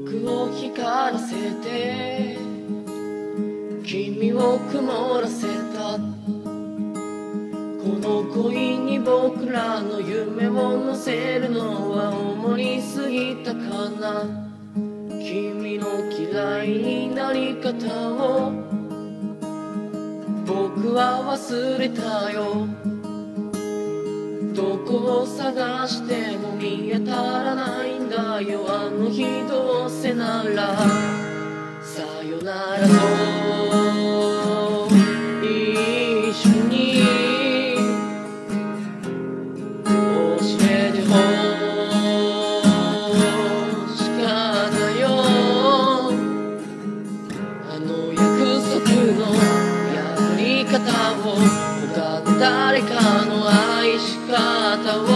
僕を光らせて君を曇らせた。この恋に僕らの夢を乗せるのは重りすぎたかな。君の嫌いになり方を僕は忘れたよ。どこを探しても見当たらないんだよ。あの日どうせならさよならと一緒に教えてほしかったよ。あの約束の破り方を他の誰かの愛し方を